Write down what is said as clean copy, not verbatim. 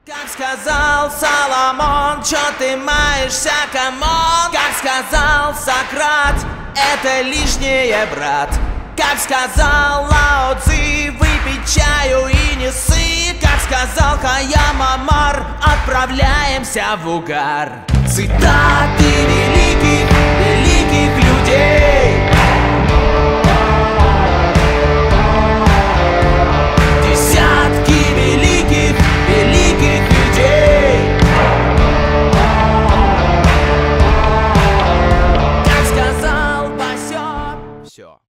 Как сказал Соломон, чё ты маешься, камон? Как сказал Сократ, это лишнее, брат. Как сказал Лао Цзи, выпей чаю и не ссы. Как сказал Хайям Амар, отправляемся в угар. Цитаты